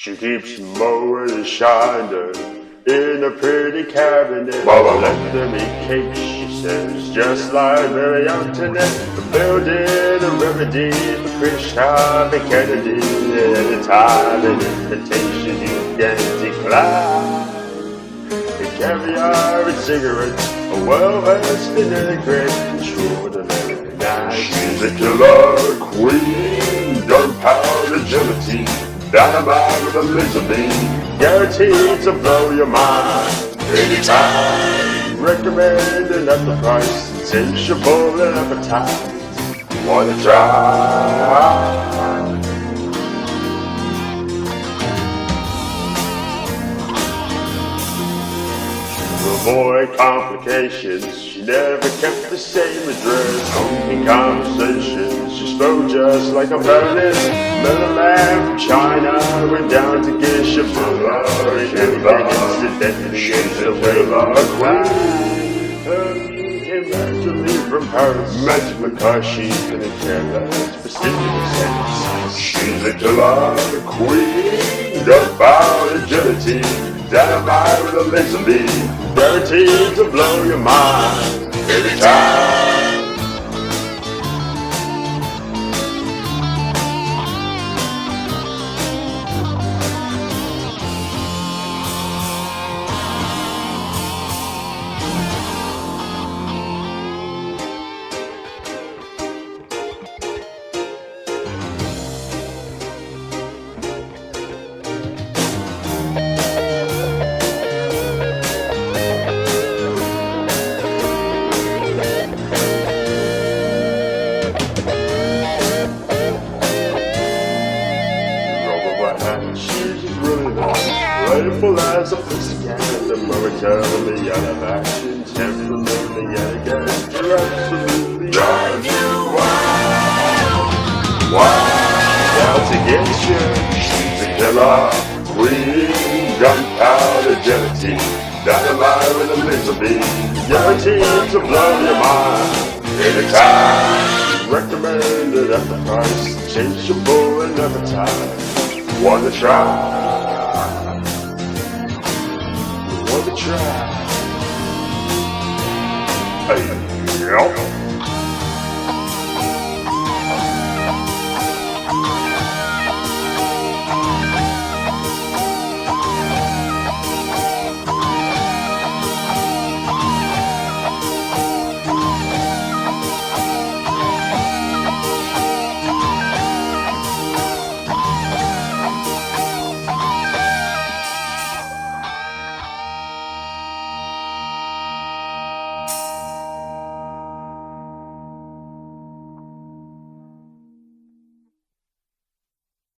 She keeps mowing and shining in a pretty cabinet. Let them eat cake, she says, just like Mary Antoinette. Building a remedy for Khrushchev and Kennedy. Anytime an invitation you can decline. The caviar and cigarettes, a well-versed vinaigrette, extraordinary night. She's a killer queen, gunpowder agility, dynamite with a laser beam, guaranteed to blow your mind. Anytime, recommended at the price, insatiable and appetite. Wanna try? To avoid complications, she never kept the same address. In conversations, she spoke just like a Berlin. Met a man from China, went down to get Shabula. Incidentally, she's a whaler queen. Came back to leave from Paris. Met because she couldn't care less for stimulus. She's a killer queen, gunpowder agility, dynamite with a laser beam, guaranteed to blow your mind every time. She's really nice, playful as a pussycat, momentarily out of action, temperamentally out of gas. You're absolutely drives you wild out to get you. She's a killer queen, gunpowder agility, dynamite with a laser beam, guaranteed to blow your mind anytime. Recommended at the price, insatiable and appetite. Wanna try? Wanna try? Hey, yo.